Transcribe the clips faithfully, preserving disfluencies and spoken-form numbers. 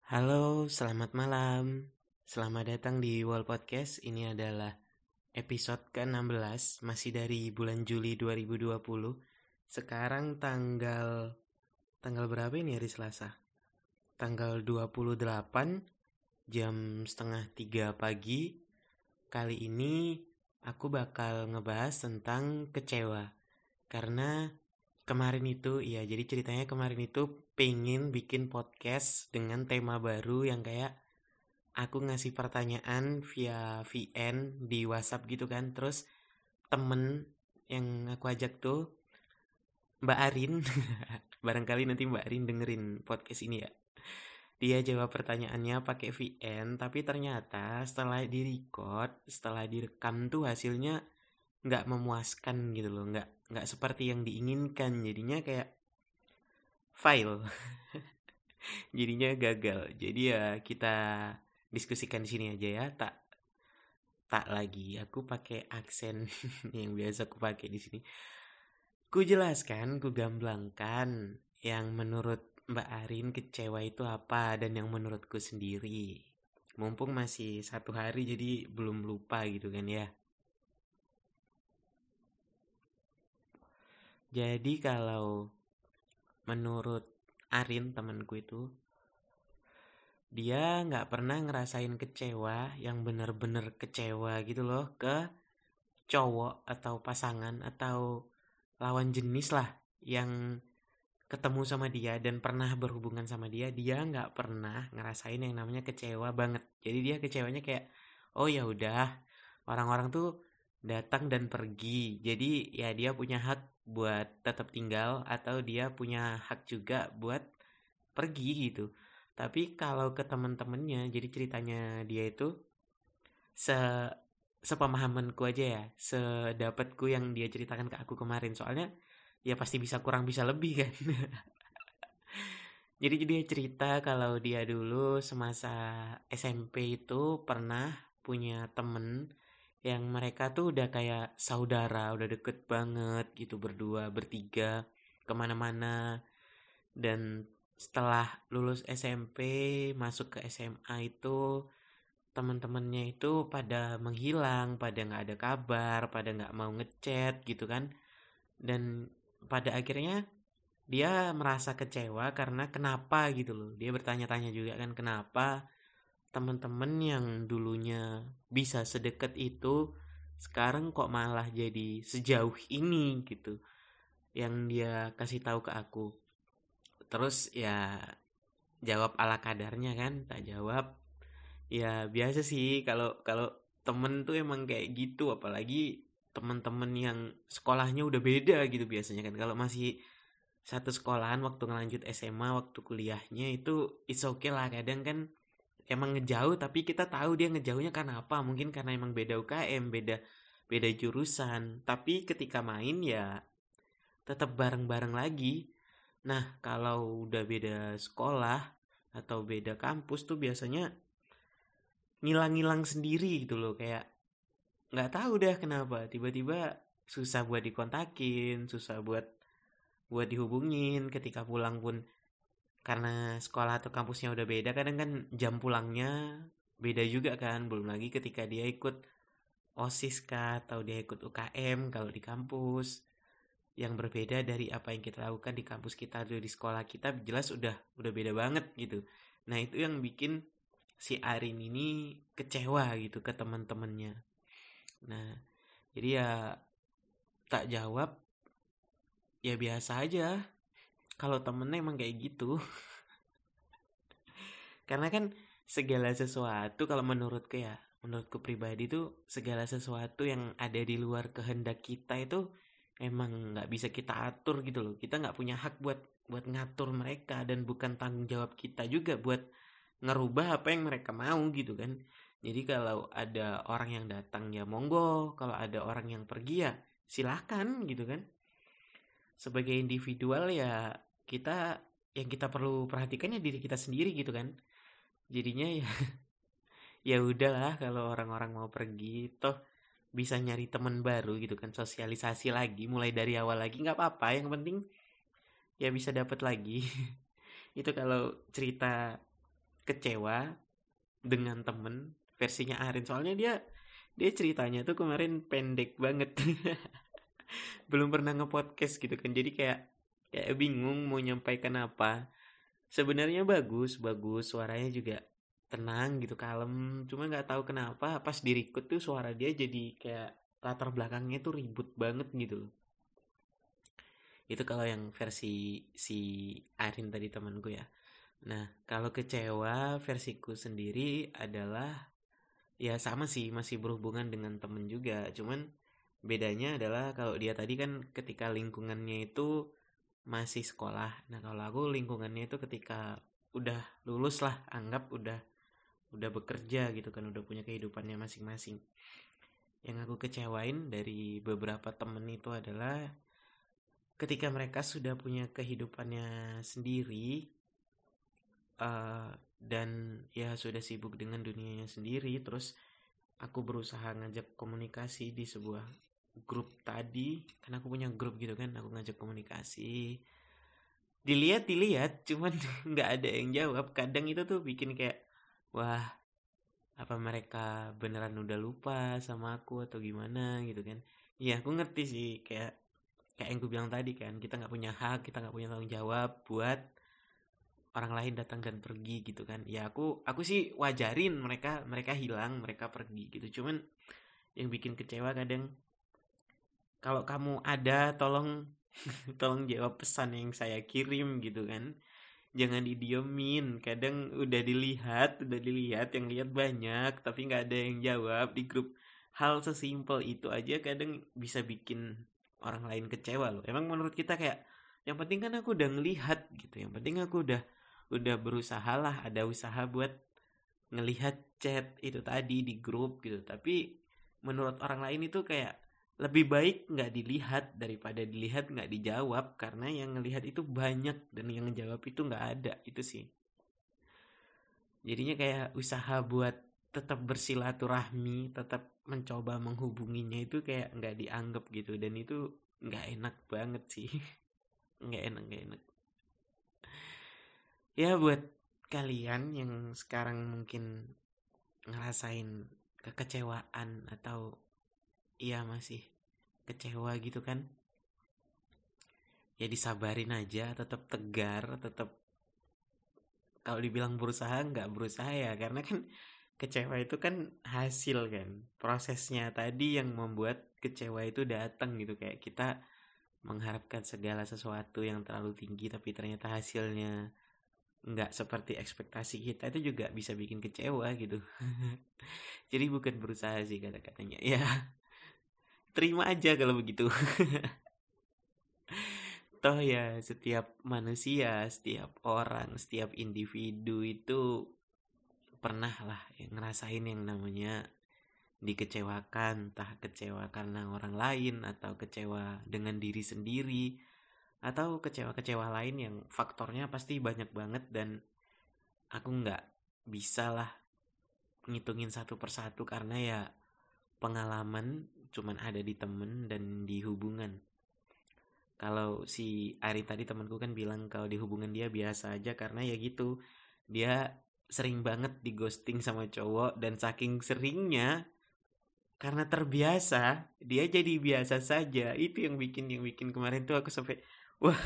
Halo, selamat malam. Selamat datang di Wall Podcast. Ini adalah episode ke enam belas, masih dari bulan Juli dua ribu dua puluh. Sekarang tanggal tanggal berapa ini hari Selasa? Tanggal dua puluh delapan jam setengah tiga pagi. Kali ini aku bakal ngebahas tentang kecewa. Karena kemarin itu, iya jadi ceritanya kemarin itu pengen bikin podcast dengan tema baru yang kayak aku ngasih pertanyaan via V N di WhatsApp gitu kan. Terus temen yang aku ajak tuh Mbak Arin. Barangkali nanti Mbak Arin dengerin podcast ini ya. Dia jawab pertanyaannya pakai V N, tapi ternyata setelah di-record, setelah direkam tuh hasilnya nggak memuaskan gitu loh, nggak nggak seperti yang diinginkan. Jadinya kayak fail, jadinya gagal. Jadi ya kita diskusikan di sini aja ya. Tak tak lagi aku pakai aksen yang biasa aku pakai di sini. Ku jelaskan, ku gamblangkan yang menurut Mbak Arin kecewa itu apa dan yang menurutku sendiri. Mumpung masih satu hari jadi belum lupa gitu kan ya. Jadi kalau menurut Arin temanku itu, dia nggak pernah ngerasain kecewa yang bener-bener kecewa gitu loh ke cowok atau pasangan atau lawan jenis lah yang ketemu sama dia dan pernah berhubungan sama dia. Dia nggak pernah ngerasain yang namanya kecewa banget. Jadi dia kecewanya kayak, oh ya udah, orang-orang tuh datang dan pergi, jadi ya dia punya hak buat tetap tinggal atau dia punya hak juga buat pergi gitu. Tapi kalau ke teman-temannya, jadi ceritanya dia itu se sepemahamanku aja ya, sedapatku yang dia ceritakan ke aku kemarin. Soalnya ya pasti bisa kurang bisa lebih kan. Jadi dia cerita kalau dia dulu semasa S M P itu pernah punya temen yang mereka tuh udah kayak saudara, udah deket banget gitu, berdua, bertiga, kemana-mana. Dan setelah lulus S M P, masuk ke S M A itu teman-temannya itu pada menghilang, pada nggak ada kabar, pada nggak mau ngechat gitu kan. Dan pada akhirnya dia merasa kecewa karena kenapa gitu loh. Dia bertanya-tanya juga kan kenapa teman-teman yang dulunya bisa sedekat itu sekarang kok malah jadi sejauh ini gitu. Yang dia kasih tahu ke aku. Terus ya jawab ala kadarnya kan, tak jawab. Ya biasa sih kalau kalau temen tuh emang kayak gitu, apalagi teman-teman yang sekolahnya udah beda gitu biasanya kan. Kalau masih satu sekolahan waktu ngelanjut S M A, waktu kuliahnya itu it's okay lah. Kadang kan emang ngejauh tapi kita tahu dia ngejauhnya karena apa. Mungkin karena emang beda U K M, beda beda jurusan. Tapi ketika main ya tetap bareng-bareng lagi. Nah, kalau udah beda sekolah atau beda kampus tuh biasanya ngilang-ngilang sendiri gitu loh, kayak nggak tahu dah kenapa tiba-tiba susah buat dikontakin, susah buat buat dihubungin. Ketika pulang pun karena sekolah atau kampusnya udah beda, kadang kan jam pulangnya beda juga kan. Belum lagi ketika dia ikut OSIS kah atau dia ikut U K M kalau di kampus yang berbeda dari apa yang kita lakukan di kampus kita atau di sekolah kita, jelas udah udah beda banget gitu. Nah, itu yang bikin si Arin ini kecewa gitu ke teman-temannya. Nah, jadi ya tak jawab, ya biasa aja. Kalau temennya emang kayak gitu. Karena kan segala sesuatu kalau menurutku ya, menurutku pribadi tuh segala sesuatu yang ada di luar kehendak kita itu emang nggak bisa kita atur gitu loh. Kita nggak punya hak buat buat ngatur mereka dan bukan tanggung jawab kita juga buat ngerubah apa yang mereka mau gitu kan. Jadi kalau ada orang yang datang ya monggo, kalau ada orang yang pergi ya silahkan gitu kan. Sebagai individual ya kita yang kita perlu perhatikan ya diri kita sendiri gitu kan. Jadinya ya ya udahlah, kalau orang-orang mau pergi toh bisa nyari teman baru gitu kan, sosialisasi lagi mulai dari awal lagi nggak apa-apa, yang penting ya bisa dapat lagi. Itu kalau cerita kecewa dengan temen versinya Arin. Soalnya dia dia ceritanya tuh kemarin pendek banget. Belum pernah nge-podcast gitu kan. Jadi kayak kayak bingung mau nyampaikan apa. Sebenarnya bagus, bagus suaranya juga tenang gitu, kalem. Cuma nggak tahu kenapa pas di-record tuh suara dia jadi kayak latar belakangnya tuh ribut banget gitu. Itu kalau yang versi si Arin tadi temanku ya. Nah, kalau kecewa versiku sendiri adalah ya sama sih, masih berhubungan dengan temen juga. Cuman bedanya adalah kalau dia tadi kan ketika lingkungannya itu masih sekolah. Nah, kalau aku lingkungannya itu ketika udah lulus lah, anggap udah udah bekerja gitu kan, udah punya kehidupannya masing-masing. Yang aku kecewain dari beberapa temen itu adalah ketika mereka sudah punya kehidupannya sendiri, uh, dan ya sudah sibuk dengan dunianya sendiri, terus aku berusaha ngajak komunikasi di sebuah grup tadi, kan aku punya grup gitu kan, aku ngajak komunikasi, dilihat dilihat cuman nggak ada yang jawab. Kadang itu tuh bikin kayak, wah, apa mereka beneran udah lupa sama aku atau gimana gitu kan. Ya aku ngerti sih, kayak kayak yang gue bilang tadi kan, kita nggak punya hak, kita nggak punya tanggung jawab buat orang lain datang dan pergi gitu kan. Ya aku aku sih wajarin mereka mereka hilang, mereka pergi gitu. Cuman yang bikin kecewa kadang, kalau kamu ada, tolong tolong jawab pesan yang saya kirim gitu kan. Jangan didiemin. Kadang udah dilihat, udah dilihat, yang lihat banyak, tapi nggak ada yang jawab di grup. Hal sesimpel itu aja kadang bisa bikin orang lain kecewa loh. Emang menurut kita kayak, yang penting kan aku udah ngelihat gitu. Yang penting aku udah udah berusaha lah, ada usaha buat ngelihat chat itu tadi di grup gitu. Tapi menurut orang lain itu kayak lebih baik nggak dilihat daripada dilihat nggak dijawab, karena yang ngelihat itu banyak dan yang ngejawab itu nggak ada. Itu sih jadinya kayak usaha buat tetap bersilaturahmi, tetap mencoba menghubunginya itu kayak nggak dianggap gitu, dan itu nggak enak banget sih. nggak enak nggak enak Ya buat kalian yang sekarang mungkin ngerasain kekecewaan atau iya masih kecewa gitu kan, ya disabarin aja, tetap tegar, tetap, kalau dibilang berusaha nggak berusaha ya, karena kan kecewa itu kan hasil kan, prosesnya tadi yang membuat kecewa itu datang gitu. Kayak kita mengharapkan segala sesuatu yang terlalu tinggi tapi ternyata hasilnya nggak seperti ekspektasi kita, itu juga bisa bikin kecewa gitu. Jadi bukan berusaha sih kata-katanya ya. Terima aja kalau begitu. Toh ya setiap manusia, setiap orang, setiap individu itu pernah lah yang ngerasain yang namanya dikecewakan. Entah kecewa karena orang lain, atau kecewa dengan diri sendiri, atau kecewa-kecewa lain yang faktornya pasti banyak banget. Dan aku nggak bisa lah ngitungin satu persatu, karena ya pengalaman cuman ada di temen dan di hubungan. Kalau si Ari tadi temanku kan bilang kalau di hubungan dia biasa aja, karena ya gitu, dia sering banget di ghosting sama cowok, dan saking seringnya karena terbiasa dia jadi biasa saja. Itu yang bikin yang bikin kemarin tuh aku sampai, wah,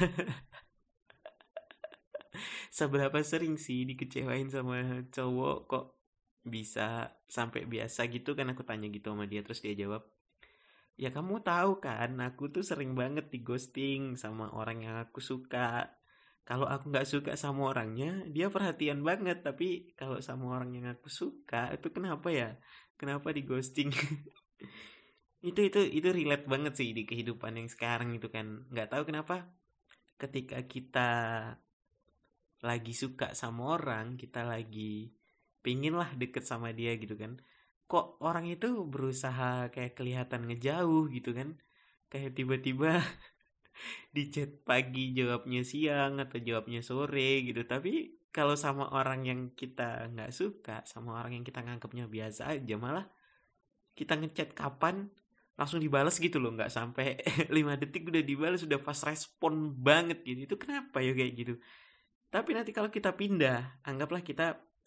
seberapa sering sih dikecewain sama cowok kok bisa sampai biasa gitu kan. Aku tanya gitu sama dia, terus dia jawab, ya kamu tahu kan, aku tuh sering banget di ghosting sama orang yang aku suka. Kalau aku nggak suka sama orangnya, dia perhatian banget. Tapi kalau sama orang yang aku suka, itu kenapa ya? Kenapa di ghosting? itu itu itu relate banget sih di kehidupan yang sekarang itu kan. Nggak tahu kenapa ketika kita lagi suka sama orang, kita lagi pingin lah deket sama dia gitu kan, kok orang itu berusaha kayak kelihatan ngejauh gitu kan. Kayak tiba-tiba di chat pagi jawabnya siang, atau jawabnya sore gitu. Tapi kalau sama orang yang kita nggak suka, sama orang yang kita nganggapnya biasa aja, malah kita ngechat kapan langsung dibalas gitu loh. Nggak sampai lima detik udah dibalas, udah fast respon banget gitu. Itu kenapa ya kayak gitu? Tapi nanti kalau kita pindah, anggaplah kita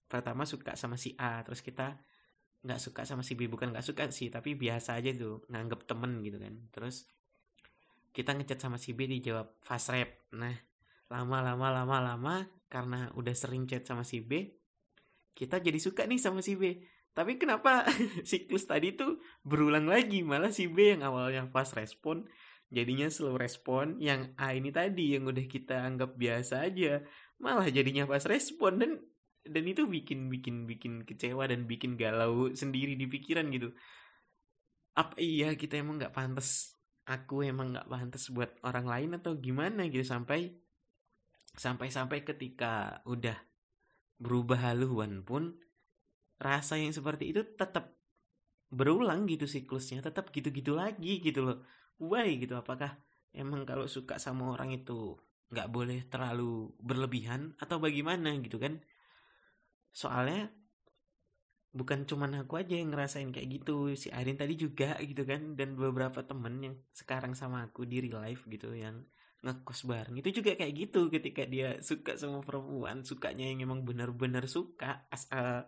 pertama suka sama si A, terus kita nggak suka sama si B, bukan nggak suka sih, tapi biasa aja tuh, nganggep temen gitu kan. Terus kita ngechat sama si B, dijawab fast rap. Nah, lama-lama lama-lama karena udah sering chat sama si B, kita jadi suka nih sama si B. Tapi kenapa siklus tadi tuh berulang lagi, malah si B yang awalnya fast respon jadinya slow respon, yang A ini tadi yang udah kita anggap biasa aja malah jadinya fast respon, dan dan itu bikin bikin bikin kecewa dan bikin galau sendiri di pikiran gitu. Apa iya kita emang nggak pantas, aku emang nggak pantas buat orang lain atau gimana gitu, sampai sampai sampai ketika udah berubah haluan pun rasa yang seperti itu tetap berulang gitu siklusnya, tetap gitu-gitu lagi gitu loh. Why gitu, apakah emang kalau suka sama orang itu nggak boleh terlalu berlebihan atau bagaimana gitu kan? Soalnya bukan cuman aku aja yang ngerasain kayak gitu, si Arin tadi juga gitu kan, dan beberapa temen yang sekarang sama aku di real life gitu yang ngekos bareng itu juga kayak gitu, ketika dia suka sama perempuan, sukanya yang emang benar-benar suka as a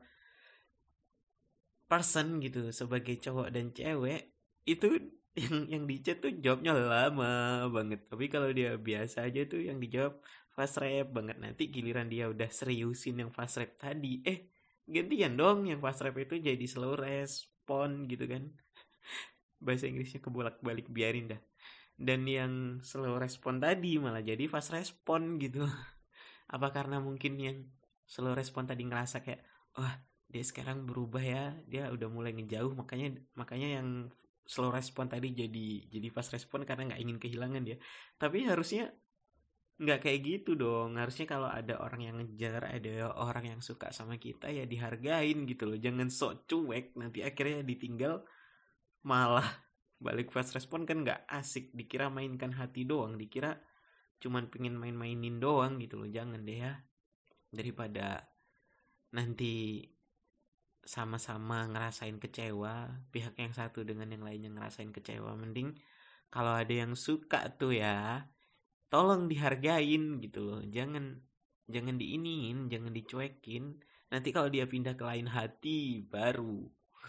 person gitu, sebagai cowok dan cewek, itu yang yang di chat tuh jawabnya lama banget. Tapi kalau dia biasa aja tuh yang dijawab fast rap banget. Nanti giliran dia udah seriusin yang fast rap tadi, eh gantian dong yang fast rap itu jadi slow respon gitu kan. Bahasa Inggrisnya kebolak-balik, biarin dah. Dan yang slow respon tadi malah jadi fast respon gitu. Apa karena mungkin yang slow respon tadi ngerasa kayak, wah dia sekarang berubah ya, dia udah mulai ngejauh, makanya makanya yang slow respon tadi jadi jadi fast respon karena nggak ingin kehilangan dia. Tapi harusnya nggak kayak gitu dong. Harusnya kalau ada orang yang ngejar, ada orang yang suka sama kita, ya dihargain gitu loh. Jangan sok cuek, nanti akhirnya ditinggal malah balik fast respon, kan nggak asik. Dikira mainkan hati doang, dikira cuman pengen main-mainin doang gitu loh. Jangan deh ya, daripada nanti sama-sama ngerasain kecewa, pihak yang satu dengan yang lainnya ngerasain kecewa, mending kalau ada yang suka tuh ya tolong dihargain gitu loh. Jangan jangan diiniin, jangan dicuekin. Nanti kalau dia pindah ke lain hati baru.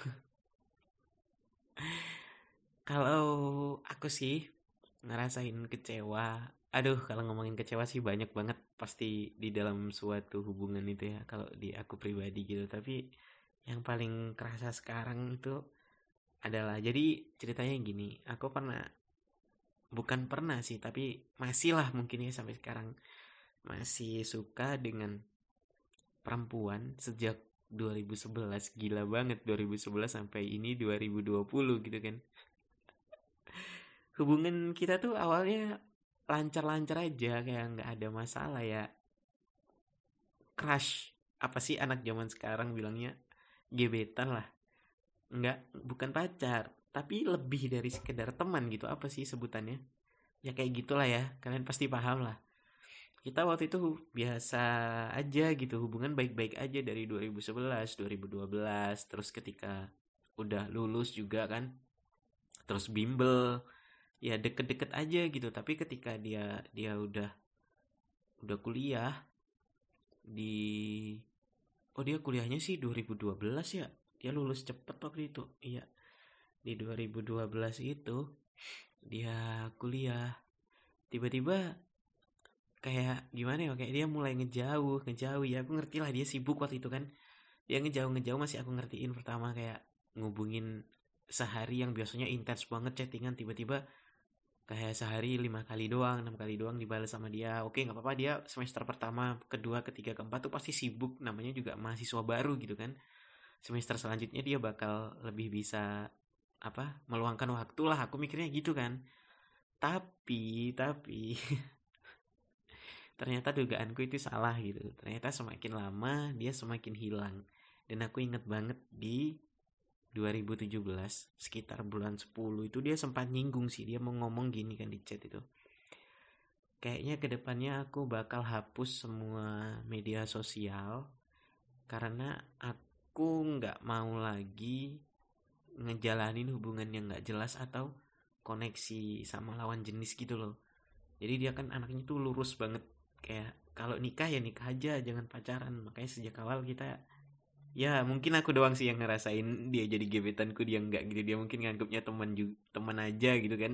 Kalau aku sih ngerasain kecewa, aduh kalau ngomongin kecewa sih banyak banget pasti di dalam suatu hubungan itu ya, kalau di aku pribadi gitu. Tapi yang paling kerasa sekarang itu adalah, jadi ceritanya gini, aku pernah, bukan pernah sih, tapi masih lah mungkin ya sampai sekarang, masih suka dengan perempuan sejak dua ribu sebelas. Gila banget, dua ribu sebelas sampai ini dua ribu dua puluh gitu kan. Hubungan kita tuh awalnya lancar-lancar aja, kayak nggak ada masalah ya. Crush, apa sih anak zaman sekarang bilangnya, gebetan lah. Nggak, bukan pacar, tapi lebih dari sekedar teman gitu. Apa sih sebutannya? Ya kayak gitulah ya, kalian pasti paham lah. Kita waktu itu biasa aja gitu, hubungan baik-baik aja dari dua ribu sebelas, dua ribu dua belas, terus ketika udah lulus juga kan, terus bimbel, ya deket-deket aja gitu. Tapi ketika dia dia udah udah kuliah di, oh dia kuliahnya sih dua ribu dua belas ya, dia lulus cepet waktu itu. Iya, di dua ribu dua belas itu dia kuliah, tiba-tiba kayak gimana ya, kayak dia mulai ngejauh ngejauh ya, aku ngerti lah dia sibuk waktu itu kan, dia ngejauh ngejauh masih aku ngertiin. Pertama kayak ngubungin sehari yang biasanya intens banget chattingan, tiba-tiba kayak sehari lima kali doang, enam kali doang dibalas sama dia. Oke, nggak apa-apa, dia semester pertama, kedua, ketiga, keempat tuh pasti sibuk, namanya juga mahasiswa baru gitu kan. Semester selanjutnya dia bakal lebih bisa apa, meluangkan waktu lah, aku mikirnya gitu kan. Tapi tapi ternyata dugaanku itu salah gitu. Ternyata semakin lama dia semakin hilang. Dan aku inget banget di dua ribu tujuh belas sekitar bulan sepuluh itu dia sempat nyinggung sih, dia mau ngomong gini kan di chat itu, kayaknya kedepannya aku bakal hapus semua media sosial karena aku nggak mau lagi ngejalanin hubungan yang nggak jelas atau koneksi sama lawan jenis gitu loh. Jadi dia kan anaknya tuh lurus banget, kayak kalau nikah ya nikah aja, jangan pacaran. Makanya sejak awal kita Ya mungkin aku doang sih yang ngerasain dia jadi gebetanku, dia enggak gitu, dia mungkin nganggapnya teman juga, teman aja gitu kan.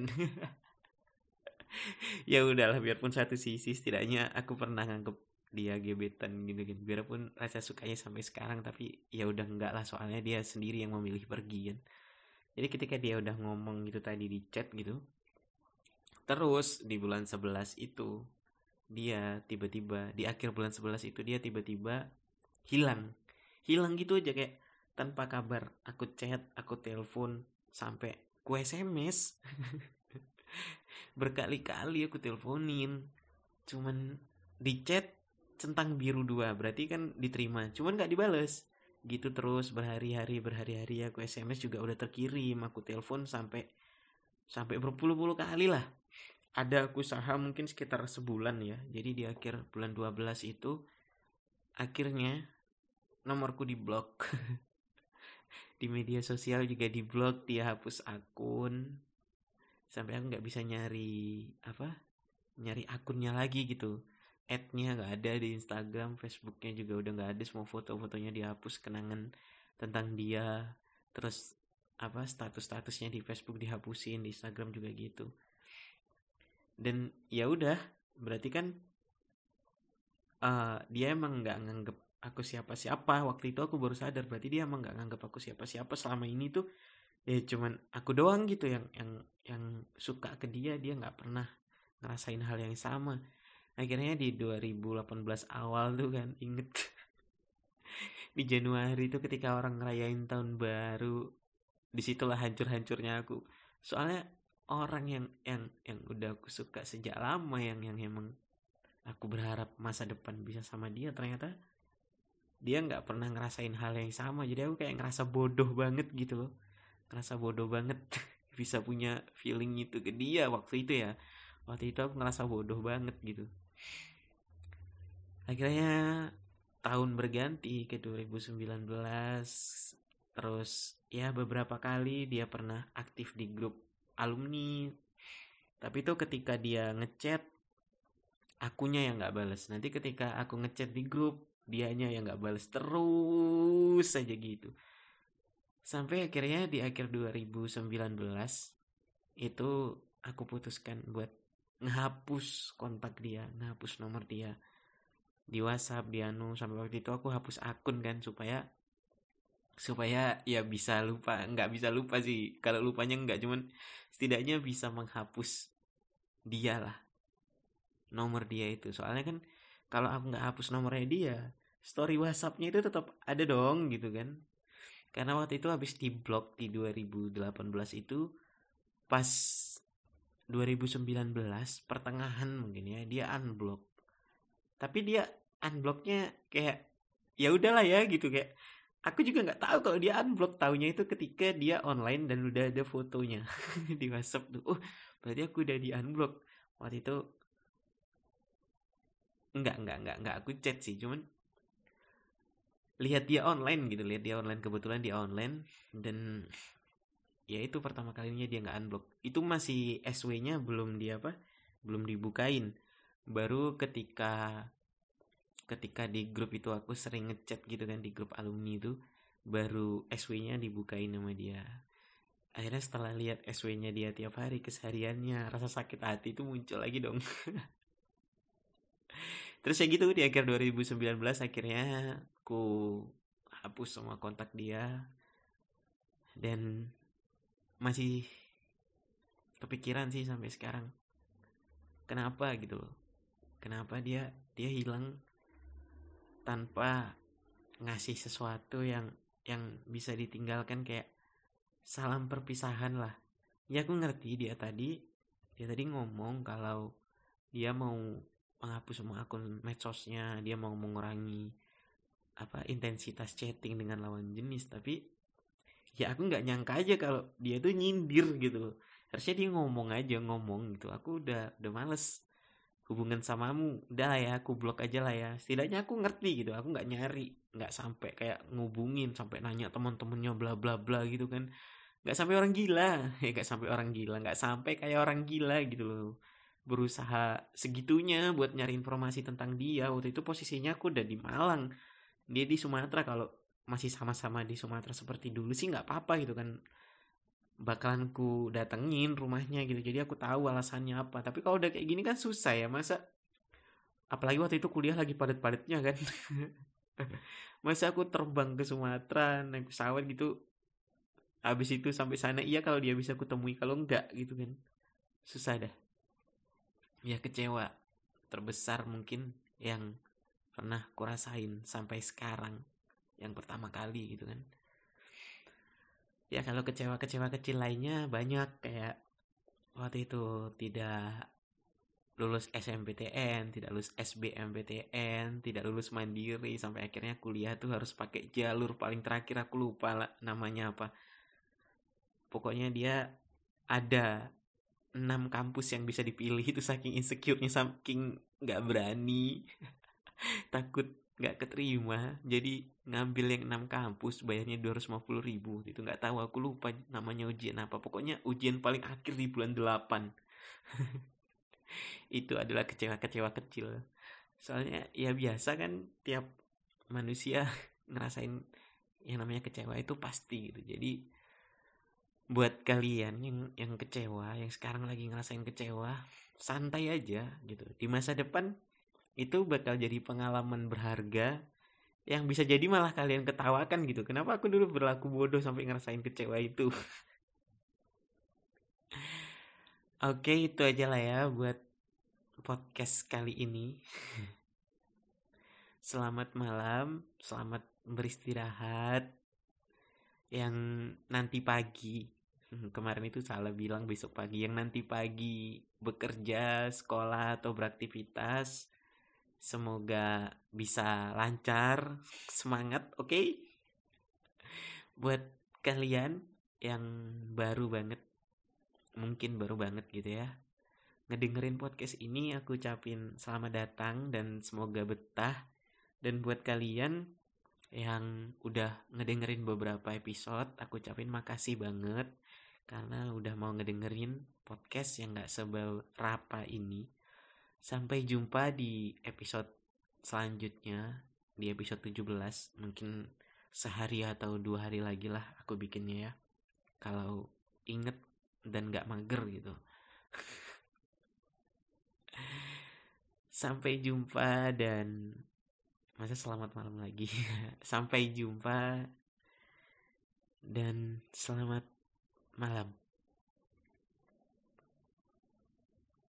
Ya udahlah, biarpun satu sisi setidaknya aku pernah nganggep dia gebetan gitu kan, biarpun rasa sukanya sampai sekarang, tapi ya udah enggak lah, soalnya dia sendiri yang memilih pergi kan. Jadi ketika dia udah ngomong gitu tadi di chat gitu, terus di bulan sebelas itu dia tiba-tiba di akhir bulan sebelas itu dia tiba-tiba hilang. Hilang gitu aja kayak tanpa kabar. Aku chat, aku telepon, sampai ku S M S. Berkali-kali aku teleponin. Cuman di chat centang biru dua, berarti kan diterima. Cuman gak dibales. Gitu terus berhari-hari, berhari-hari aku S M S juga udah terkirim. Aku telepon sampai sampai berpuluh-puluh kali lah. Ada aku usaha mungkin sekitar sebulan ya. Jadi di akhir bulan dua belas itu akhirnya nomorku diblok. Di media sosial juga diblok, dia hapus akun. Sampai aku nggak bisa nyari apa? Nyari akunnya lagi gitu. Ad-nya nggak ada di Instagram, Facebooknya juga udah nggak ada, semua foto-fotonya dihapus, kenangan tentang dia. Terus apa status-statusnya di Facebook dihapusin, di Instagram juga gitu. Dan ya udah, berarti kan uh, dia emang nggak nganggep aku siapa-siapa. Waktu itu aku baru sadar, berarti dia emang nggak nganggep aku siapa-siapa selama ini tuh. Ya cuman aku doang gitu yang yang yang suka ke dia, dia nggak pernah ngerasain hal yang sama. Akhirnya di dua ribu delapan belas awal tuh kan, inget di Januari tuh ketika orang ngerayain tahun baru, disitulah hancur-hancurnya aku. Soalnya orang yang yang yang udah aku suka sejak lama, yang yang emang aku berharap masa depan bisa sama dia, ternyata dia nggak pernah ngerasain hal yang sama. Jadi aku kayak ngerasa bodoh banget gitu loh, ngerasa bodoh banget bisa punya feeling itu ke dia waktu itu ya. Waktu itu aku ngerasa bodoh banget gitu. Akhirnya tahun berganti ke dua ribu sembilan belas. Terus ya beberapa kali dia pernah aktif di grup alumni. Tapi itu ketika dia ngechat, akunya yang gak bales. Nanti ketika aku ngechat di grup, dianya yang gak bales. Terus aja gitu. Sampai akhirnya di akhir dua ribu sembilan belas itu aku putuskan buat ngehapus kontak dia, ngehapus nomor dia di WhatsApp, di anu. Sampai waktu itu aku hapus akun kan, supaya supaya ya bisa lupa. Nggak bisa lupa sih, kalau lupanya nggak, cuman setidaknya bisa menghapus dia lah, nomor dia itu. Soalnya kan kalau aku nggak hapus nomornya dia, story WhatsAppnya itu tetap ada dong gitu kan. Karena waktu itu habis diblok di dua ribu delapan belas itu, pas dua ribu sembilan belas pertengahan mungkin ya, dia unblock. Tapi dia unblocknya kayak ya udahlah ya gitu, kayak aku juga nggak tahu kalau dia unblock. Taunya itu ketika dia online dan udah ada fotonya di WhatsApp tuh. Oh, berarti aku udah di unblock. Waktu itu enggak enggak enggak enggak aku chat sih, cuman lihat dia online gitu, lihat dia online, kebetulan dia online. Dan ya itu pertama kalinya dia nggak unblock. Itu masih S W-nya belum dia apa? Belum dibukain. Baru ketika ketika di grup itu aku sering ngechat gitu kan, di grup alumni itu, baru S W-nya dibukain sama dia. Akhirnya setelah lihat S W-nya dia tiap hari, kesehariannya, rasa sakit hati itu muncul lagi dong. Terus ya gitu, di akhir dua ribu sembilan belas akhirnya aku hapus semua kontak dia. Dan masih kepikiran sih sampai sekarang, kenapa gitu loh, kenapa dia dia hilang tanpa ngasih sesuatu yang yang bisa ditinggalkan, kayak salam perpisahan lah. Ya aku ngerti dia tadi dia tadi ngomong kalau dia mau menghapus semua akun medsosnya, dia mau mengurangi apa intensitas chatting dengan lawan jenis. Tapi ya aku nggak nyangka aja kalau dia tuh nyindir gitu loh. Harusnya dia ngomong aja, ngomong gitu, aku udah udah males hubungan samamu, udah lah ya, aku blok aja lah ya. Setidaknya aku ngerti gitu, aku nggak nyari, nggak sampai kayak ngubungin sampai nanya teman-temannya bla bla bla gitu kan. Nggak sampai orang gila ya, nggak sampai orang gila, nggak sampai kayak orang gila gitu loh, berusaha segitunya buat nyari informasi tentang dia. Waktu itu posisinya aku udah di Malang, dia di Sumatera. Kalau masih sama-sama di Sumatera seperti dulu sih nggak apa-apa gitu kan, bakalan ku datengin rumahnya gitu, jadi aku tahu alasannya apa. Tapi kalau udah kayak gini kan susah ya, masa apalagi waktu itu kuliah lagi padat-padatnya kan. Masa aku terbang ke Sumatera naik pesawat gitu, habis itu sampai sana iya kalau dia bisa kutemui, kalau enggak gitu kan susah dah. Ya kecewa terbesar mungkin yang pernah kurasain sampai sekarang, yang pertama kali gitu kan. Ya kalau kecewa-kecewa kecil lainnya banyak, kayak waktu itu tidak lulus S M P T N, tidak lulus S B M P T N, tidak lulus mandiri, sampai akhirnya kuliah tuh harus pakai jalur paling terakhir, aku lupa lah namanya apa. Pokoknya dia ada enam kampus yang bisa dipilih, itu saking insecure-nya, saking nggak berani, takut nggak keterima, jadi ngambil yang enam kampus, bayarnya dua ratus lima puluh ribu, itu nggak tahu, aku lupa namanya ujian apa, pokoknya ujian paling akhir di bulan delapan. Itu adalah kecewa-kecewa kecil, soalnya ya biasa kan tiap manusia ngerasain yang namanya kecewa itu pasti gitu. Jadi buat kalian yang yang kecewa, yang sekarang lagi ngerasain kecewa, santai aja gitu. Di masa depan itu bakal jadi pengalaman berharga yang bisa jadi malah kalian ketawakan gitu. Kenapa aku dulu berlaku bodoh sampai ngerasain kecewa itu. Oke, itu aja lah ya buat podcast kali ini. Selamat malam, selamat beristirahat. Yang nanti pagi, kemarin itu salah bilang besok pagi, yang nanti pagi bekerja, sekolah atau beraktivitas, semoga bisa lancar, semangat, oke? Okay? Buat kalian yang baru banget, mungkin baru banget gitu ya, ngedengerin podcast ini, aku ucapin selamat datang dan semoga betah. Dan buat kalian yang udah ngedengerin beberapa episode, aku ucapin makasih banget karena udah mau ngedengerin podcast yang gak seberapa ini. Sampai jumpa di episode selanjutnya, di episode tujuh belas. Mungkin sehari atau dua hari lagi lah aku bikinnya ya, kalau inget dan gak mager gitu. Sampai jumpa dan masa selamat malam lagi. Sampai jumpa dan selamat malam.